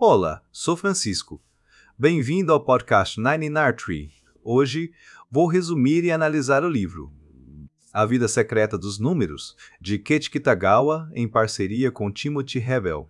Olá, sou Francisco. Bem-vindo ao podcast 99 Tree. Hoje vou resumir e analisar o livro A Vida Secreta dos Números, de Kate Kitagawa, em parceria com Timothy Revell.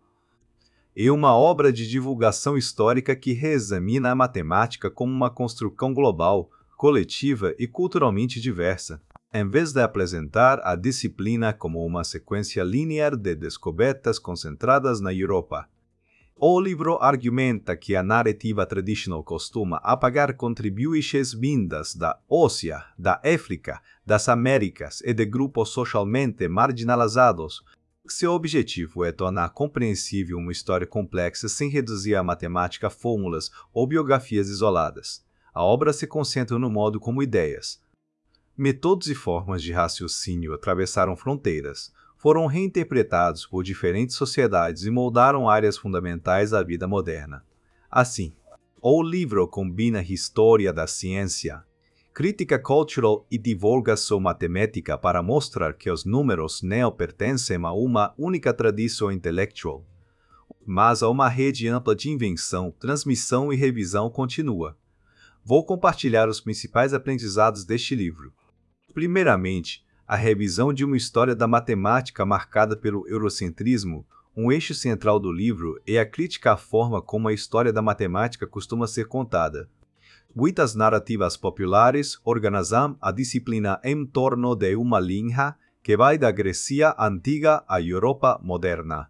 É uma obra de divulgação histórica que reexamina a matemática como uma construção global, coletiva e culturalmente diversa, em vez de apresentar a disciplina como uma sequência linear de descobertas concentradas na Europa. O livro argumenta que a narrativa tradicional costuma apagar contribuições vindas da Ásia, da África, das Américas e de grupos socialmente marginalizados. Seu objetivo é tornar compreensível uma história complexa sem reduzir a matemática a fórmulas ou biografias isoladas. A obra se concentra no modo como ideias, métodos e formas de raciocínio atravessaram fronteiras, foram reinterpretados por diferentes sociedades e moldaram áreas fundamentais da vida moderna. Assim, o livro combina história da ciência, crítica cultural e divulgação matemática para mostrar que os números não pertencem a uma única tradição intelectual, mas a uma rede ampla de invenção, transmissão e revisão contínua. Vou compartilhar os principais aprendizados deste livro. Primeiramente, a revisão de uma história da matemática marcada pelo eurocentrismo. Um eixo central do livro é a crítica à forma como a história da matemática costuma ser contada. Muitas narrativas populares organizam a disciplina em torno de uma linha que vai da Grécia antiga à Europa moderna,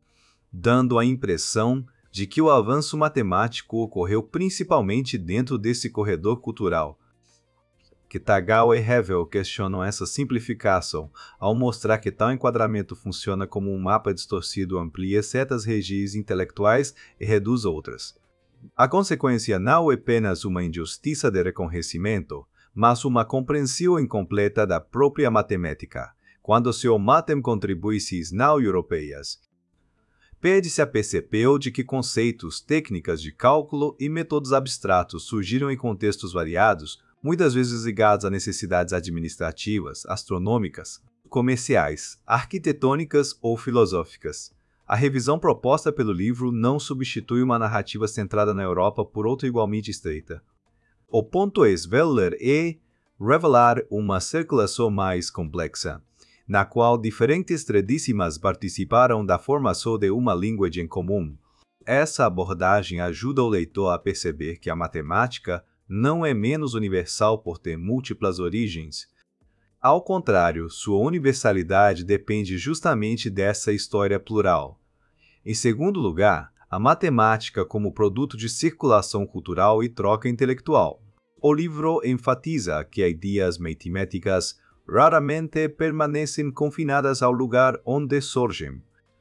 dando a impressão de que o avanço matemático ocorreu principalmente dentro desse corredor cultural. Kitagawa e Revell questionam essa simplificação, ao mostrar que tal enquadramento funciona como um mapa distorcido, amplia certas regiões intelectuais e reduz outras. A consequência não é apenas uma injustiça de reconhecimento, mas uma compreensão incompleta da própria matemática, quando se omitem contribuições não europeias. Perde-se a perceber de que conceitos, técnicas de cálculo e métodos abstratos surgiram em contextos variados, muitas vezes ligados a necessidades administrativas, astronômicas, comerciais, arquitetônicas ou filosóficas. A revisão proposta pelo livro não substitui uma narrativa centrada na Europa por outra igualmente estreita. O ponto é esvelar e revelar uma circulação mais complexa, na qual diferentes tradições participaram da formação de uma linguagem comum. Essa abordagem ajuda o leitor a perceber que a matemática não é menos universal por ter múltiplas origens. Ao contrário, sua universalidade depende justamente dessa história plural. Em segundo lugar, a matemática como produto de circulação cultural e troca intelectual. O livro enfatiza que ideias matemáticas raramente permanecem confinadas ao lugar onde surgem.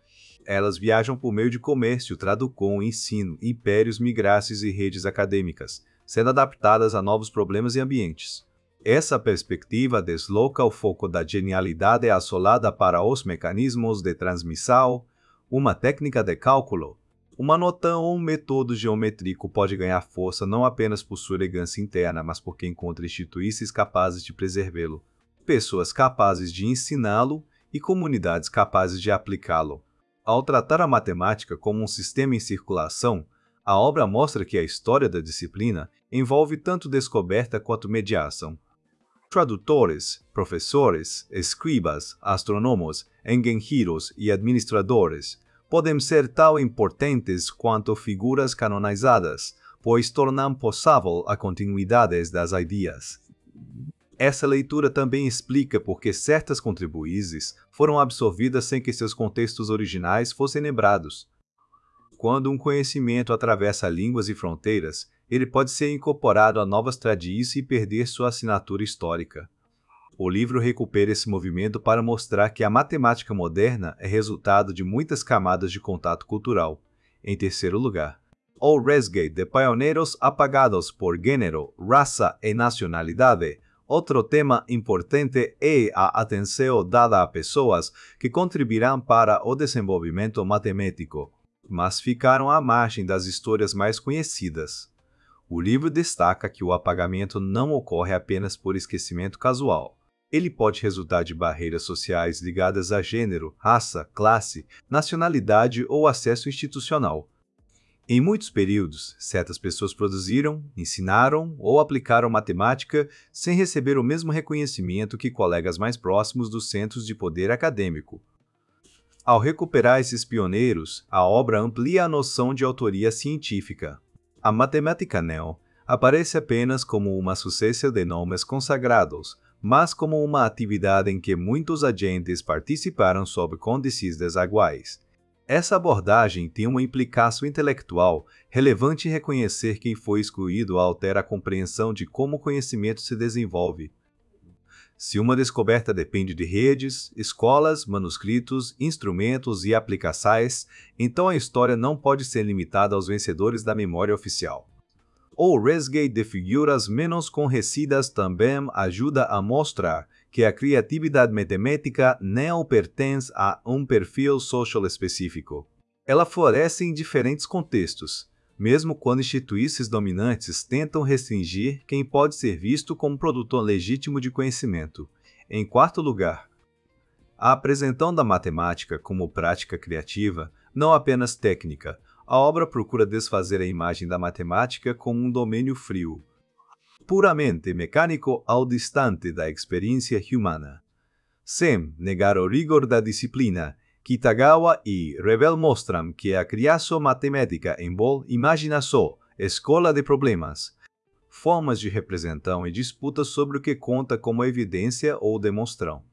Elas viajam por meio de comércio, tradução, ensino, impérios, migrações e redes acadêmicas, sendo adaptadas a novos problemas e ambientes. Essa perspectiva desloca o foco da genialidade assolada para os mecanismos de transmissão. Uma técnica de cálculo, uma nota ou um método geométrico pode ganhar força não apenas por sua elegância interna, mas porque encontra instituições capazes de preservá-lo, pessoas capazes de ensiná-lo e comunidades capazes de aplicá-lo. Ao tratar a matemática como um sistema em circulação, a obra mostra que a história da disciplina envolve tanto descoberta quanto mediação. Tradutores, professores, escribas, astrônomos, engenheiros e administradores podem ser tão importantes quanto figuras canonizadas, pois tornam possível a continuidade das ideias. Essa leitura também explica por que certas contribuições foram absorvidas sem que seus contextos originais fossem lembrados. Quando um conhecimento atravessa línguas e fronteiras, ele pode ser incorporado a novas tradições e perder sua assinatura histórica. O livro recupera esse movimento para mostrar que a matemática moderna é resultado de muitas camadas de contato cultural. Em terceiro lugar, o resgate de pioneiros apagados por gênero, raça e nacionalidade. Outro tema importante é a atenção dada a pessoas que contribuirão para o desenvolvimento matemático, mas ficaram à margem das histórias mais conhecidas. O livro destaca que o apagamento não ocorre apenas por esquecimento casual. Ele pode resultar de barreiras sociais ligadas a gênero, raça, classe, nacionalidade ou acesso institucional. Em muitos períodos, certas pessoas produziram, ensinaram ou aplicaram matemática sem receber o mesmo reconhecimento que colegas mais próximos dos centros de poder acadêmico. Ao recuperar esses pioneiros, a obra amplia a noção de autoria científica. A matemática neo aparece apenas como uma sucessão de nomes consagrados, mas como uma atividade em que muitos agentes participaram sob condições desiguais. Essa abordagem tem uma implicação intelectual relevante em reconhecer quem foi excluído altera a compreensão de como o conhecimento se desenvolve. Se uma descoberta depende de redes, escolas, manuscritos, instrumentos e aplicações, então a história não pode ser limitada aos vencedores da memória oficial. O resgate de figuras menos conhecidas também ajuda a mostrar que a criatividade matemática não pertence a um perfil social específico. Ela floresce em diferentes contextos, mesmo quando instituições dominantes tentam restringir quem pode ser visto como produtor legítimo de conhecimento. Em quarto lugar, a apresentação da matemática como prática criativa, não apenas técnica, a obra procura desfazer a imagem da matemática como um domínio frio, puramente mecânico ao distante da experiência humana. Sem negar o rigor da disciplina, Kitagawa e Revel mostram que a criação matemática envolve imaginação, escola de problemas, formas de representação e disputas sobre o que conta como evidência ou demonstração.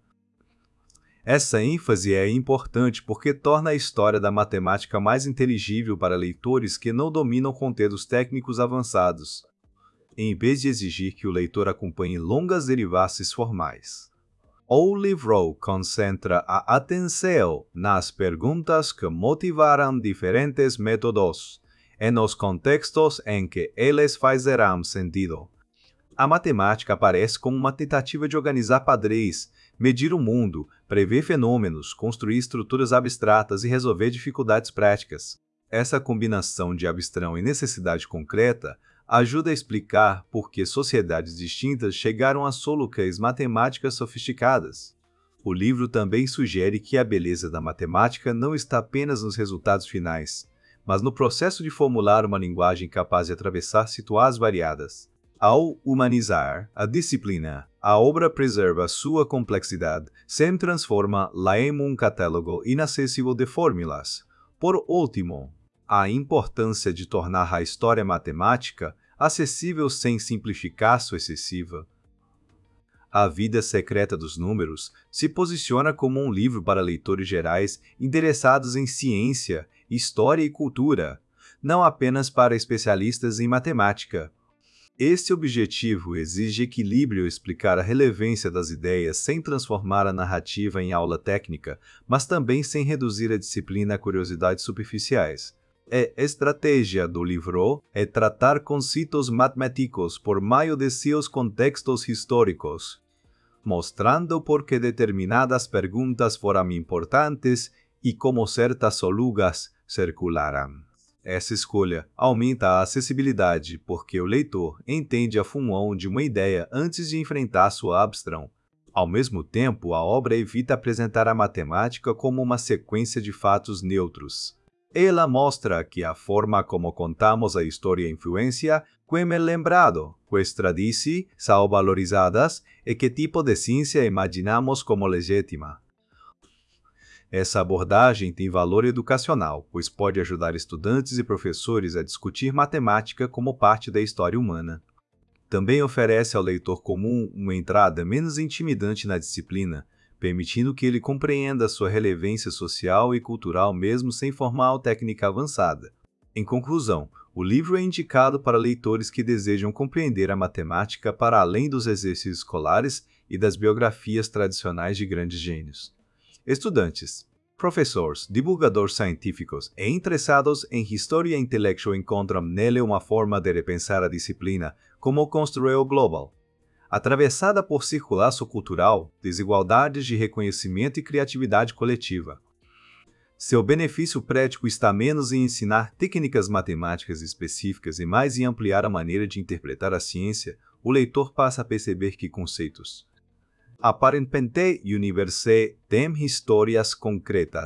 Essa ênfase é importante porque torna a história da matemática mais inteligível para leitores que não dominam conteúdos técnicos avançados, em vez de exigir que o leitor acompanhe longas derivações formais. O livro concentra a atenção nas perguntas que motivaram diferentes métodos, e nos contextos em que eles fazerão sentido. A matemática aparece como uma tentativa de organizar padrões, medir o mundo, prever fenômenos, construir estruturas abstratas e resolver dificuldades práticas. Essa combinação de abstração e necessidade concreta ajuda a explicar por que sociedades distintas chegaram a soluções matemáticas sofisticadas. O livro também sugere que a beleza da matemática não está apenas nos resultados finais, mas no processo de formular uma linguagem capaz de atravessar situações variadas. Ao humanizar a disciplina, a obra preserva sua complexidade, sem transformá-la em um catálogo inacessível de fórmulas. Por último, a importância de tornar a história matemática acessível sem simplificação excessiva. A Vida Secreta dos Números se posiciona como um livro para leitores gerais interessados em ciência, história e cultura, não apenas para especialistas em matemática. Este objetivo exige equilíbrio explicar a relevância das ideias sem transformar a narrativa em aula técnica, mas também sem reduzir a disciplina a curiosidades superficiais. A estratégia do livro é tratar conceitos matemáticos por meio de seus contextos históricos, mostrando por que determinadas perguntas foram importantes e como certas soluções circularam. Essa escolha aumenta a acessibilidade porque o leitor entende a função de uma ideia antes de enfrentar sua abstração. Ao mesmo tempo, a obra evita apresentar a matemática como uma sequência de fatos neutros. Ela mostra que a forma como contamos a história influencia como é lembrado, quais tradições são valorizadas e que tipo de ciência imaginamos como legítima. Essa abordagem tem valor educacional, pois pode ajudar estudantes e professores a discutir matemática como parte da história humana. Também oferece ao leitor comum uma entrada menos intimidante na disciplina, permitindo que ele compreenda sua relevância social e cultural mesmo sem formal técnica avançada. Em conclusão, o livro é indicado para leitores que desejam compreender a matemática para além dos exercícios escolares e das biografias tradicionais de grandes gênios. Estudantes, professores, divulgadores científicos e interessados em história intelectual encontram nele uma forma de repensar a disciplina como construir o global. Atravessada por circulação cultural, desigualdades de reconhecimento e criatividade coletiva. Seu benefício prático está menos em ensinar técnicas matemáticas específicas e mais em ampliar a maneira de interpretar a ciência. O leitor passa a perceber que conceitos aparentemente universais têm histórias concretas,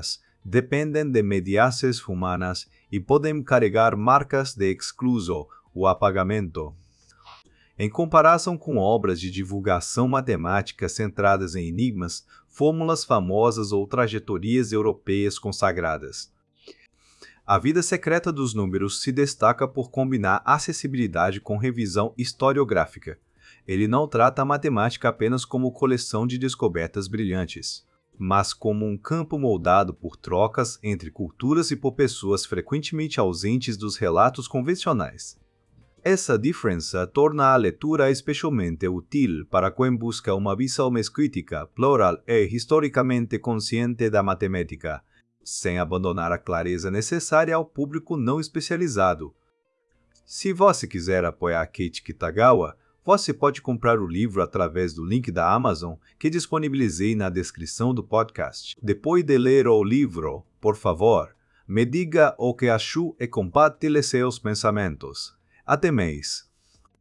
dependem de mediações humanas e podem carregar marcas de excluso ou apagamento. Em comparação com obras de divulgação matemática centradas em enigmas, fórmulas famosas ou trajetórias europeias consagradas. A Vida Secreta dos Números se destaca por combinar acessibilidade com revisão historiográfica. Ele não trata a matemática apenas como coleção de descobertas brilhantes, mas como um campo moldado por trocas entre culturas e por pessoas frequentemente ausentes dos relatos convencionais. Essa diferença torna a leitura especialmente útil para quem busca uma visão mais crítica, plural e historicamente consciente da matemática, sem abandonar a clareza necessária ao público não especializado. Se você quiser apoiar Kate Kitagawa, você pode comprar o livro através do link da Amazon que disponibilizei na descrição do podcast. Depois de ler o livro, por favor, me diga o que achou e compartilhe seus pensamentos. Até mais!